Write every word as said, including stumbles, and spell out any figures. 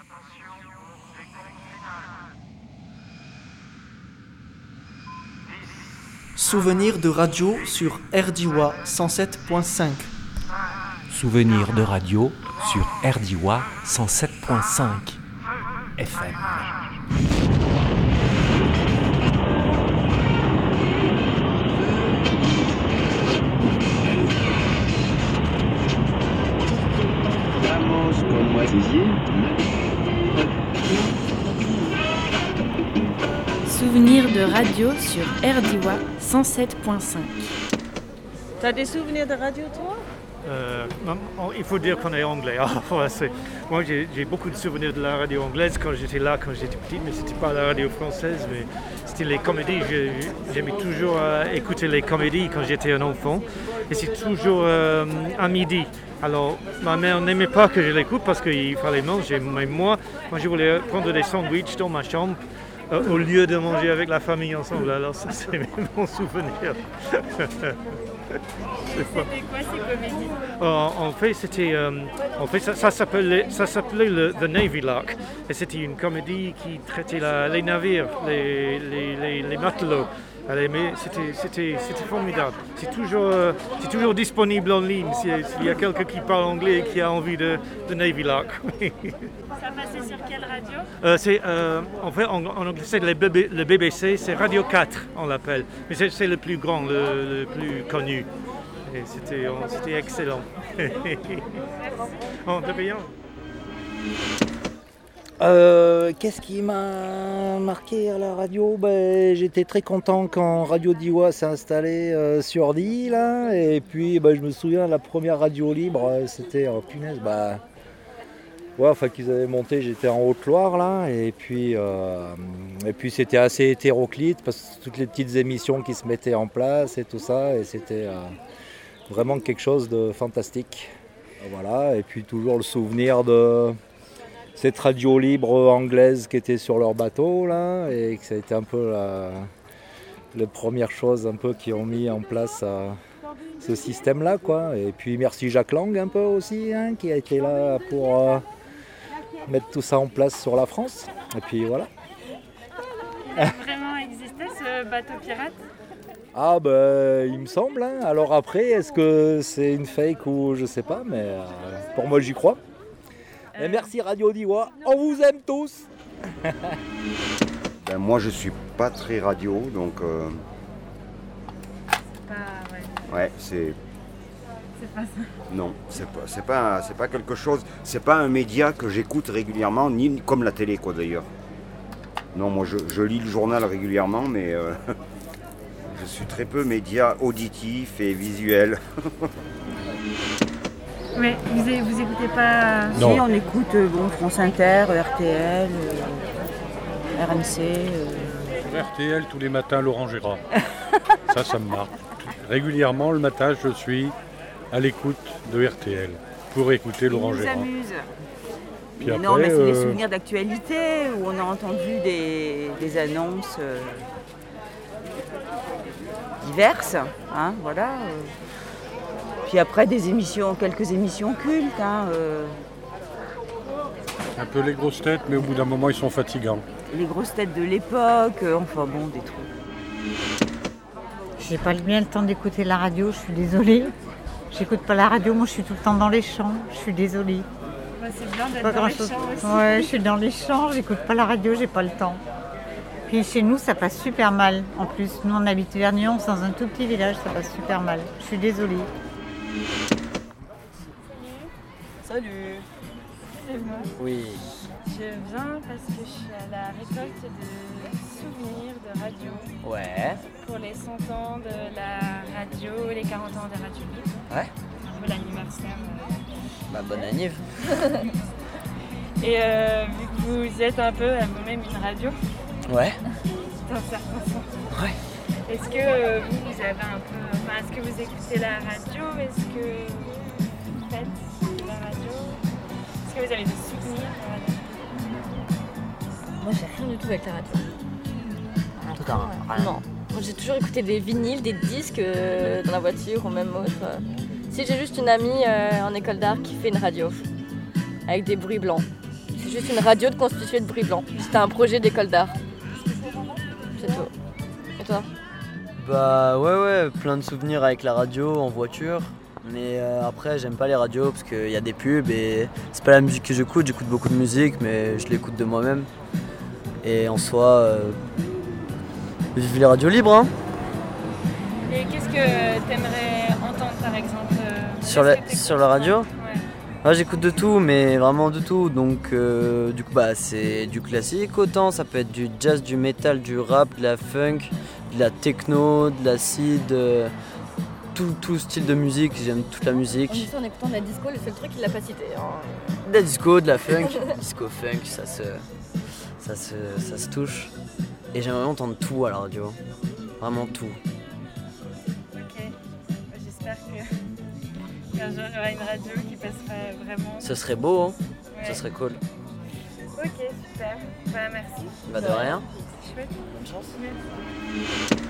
Souvenir de radio sur R D W A cent sept point cinq. Souvenir de radio sur R D W A cent sept point cinq F M. Souvenir de radio sur R D W A cent sept point cinq. T'as des souvenirs de radio, toi? Euh, il faut dire qu'on est anglais. Ah, ouais, c'est... Moi, j'ai, j'ai beaucoup de souvenirs de la radio anglaise quand j'étais là, quand j'étais petit, mais c'était pas la radio française, mais c'était les comédies. Je, j'aimais toujours euh, écouter les comédies quand j'étais un enfant, et c'est toujours euh, à midi. Alors, ma mère n'aimait pas que je l'écoute parce qu'il fallait manger, mais moi, moi, je voulais prendre des sandwichs dans ma chambre euh, au lieu de manger avec la famille ensemble. Alors, ça, c'est mon souvenir. C'était quoi ces comédies? euh, En fait, c'était, euh, en fait ça, ça, s'appelait, ça s'appelait le, The Navy Lark. Et c'était une comédie qui traitait la, les navires, les, les, les, les matelots. Allez, mais c'était, c'était, c'était formidable. C'est toujours, euh, c'est toujours disponible en ligne s'il y a quelqu'un qui parle anglais et qui a envie de, de Navy Lark. Ça passait sur quelle radio? euh, c'est, euh, en fait, en, en anglais, c'est le, B B, le B B C, c'est Radio quatre, on l'appelle. Mais c'est, c'est le plus grand, le, le plus connu. Et c'était, c'était excellent. Oh, de rien. Euh, qu'est-ce qui m'a marqué à la radio? Ben, j'étais très content quand Radio D W A s'est installé euh, sur Dix, là. Et puis ben, je me souviens, la première radio libre, c'était, oh, punaise, bah, ouais, enfin qu'ils avaient monté, j'étais en Haute-Loire, là. Et puis, euh, et puis c'était assez hétéroclite, parce que toutes les petites émissions qui se mettaient en place et tout ça, et c'était euh, vraiment quelque chose de fantastique. Voilà, et puis toujours le souvenir de cette radio libre anglaise qui était sur leur bateau là, et que ça a été un peu la, les premières choses un peu qui ont mis en place euh, ce système là quoi. Et puis merci Jacques Lang un peu aussi hein, qui a été là pour euh, mettre tout ça en place sur la France. Et puis voilà. Il a vraiment existé ce bateau pirate? Ah ben il me semble. Hein. Alors après est-ce que c'est une fake ou je sais pas, mais euh, pour moi j'y crois. Et merci Radio D W A, on vous aime tous. Ben, moi je suis pas très radio, donc euh... c'est pas, ouais. ouais, c'est. C'est pas ça. Non, c'est pas, c'est pas, c'est pas quelque chose. C'est pas un média que j'écoute régulièrement, ni comme la télé quoi d'ailleurs. Non, moi je, je lis le journal régulièrement, mais euh... je suis très peu média auditif et visuel. Ouais, vous, vous écoutez pas? Non. Si, on écoute euh, bon, France Inter, R T L, euh, R M C. Euh... R T L tous les matins, Laurent Gérard. Ça, ça me marque. Régulièrement, le matin, je suis à l'écoute de R T L pour écouter Laurent Gérard. Ça s'amuse. Puis mais après, non, mais c'est euh... des souvenirs d'actualité où on a entendu des, des annonces euh, diverses. Hein, voilà. Euh... Puis après des émissions, quelques émissions cultes. Hein, euh... Un peu les grosses têtes, mais au bout d'un moment ils sont fatigants. Les grosses têtes de l'époque, euh, enfin bon, des trucs. J'ai pas bien le temps d'écouter la radio, je suis désolée. J'écoute pas la radio, moi je suis tout le temps dans les champs, je suis désolée. Bah, c'est bien d'être pas dans les chose. champs aussi. Ouais, je suis dans les champs, j'écoute pas la radio, j'ai pas le temps. Puis chez nous ça passe super mal. En plus, nous on habite Vernion, c'est dans un tout petit village, ça passe super mal. Je suis désolée. Salut. Excusez-moi. Oui. Je viens parce que je suis à la récolte de souvenirs de radio. Ouais. Pour les cent ans de la radio, les quarante ans de Radio Libre. Ouais. Un peu l'anniversaire. Euh... Bah bonne anniv. Et euh, vu que vous êtes un peu à vous-même une radio. Ouais. D'un certain sens. Ouais. Est-ce que euh, vous, vous avez un peu... Enfin, est-ce que vous écoutez la radio? Est-ce que vous faites la radio? Est-ce que vous avez des souvenirs de la radio? Moi, j'ai rien du tout avec la radio. En tout cas, rien. Non. Moi, j'ai toujours écouté des vinyles, des disques euh, dans la voiture ou même autre. Si j'ai juste une amie euh, en école d'art qui fait une radio avec des bruits blancs. C'est juste une radio de constituée de bruit blanc. C'était un projet d'école d'art. C'est tout. Et toi? Bah ouais ouais, plein de souvenirs avec la radio en voiture. Mais euh, après j'aime pas les radios parce qu'il y a des pubs et c'est pas la musique que j'écoute, j'écoute beaucoup de musique mais je l'écoute de moi-même. Et en soi, euh, vive les radios libres hein. Et qu'est-ce que t'aimerais entendre par exemple euh, Sur la, sur la radio ouais. Ouais, j'écoute de tout, mais vraiment de tout. Donc euh, du coup bah c'est du classique autant, ça peut être du jazz, du metal, du rap, de la funk, de la techno, de l'acid, euh, tout, tout style de musique, j'aime toute la musique. En plus, en écoutant de la disco, le seul truc qu'il l'a pas cité. Hein. De la disco, de la funk, disco funk, ça se, ça se, ça se touche. Et j'aimerais entendre tout à la radio, vraiment tout. Ok, j'espère que qu'un jour il y aura une radio qui passera vraiment. Ce serait beau, hein. Ouais. Ce serait cool. Ok, super. Bah merci. Bah de rien. Chouette. Bonne chance. Merci.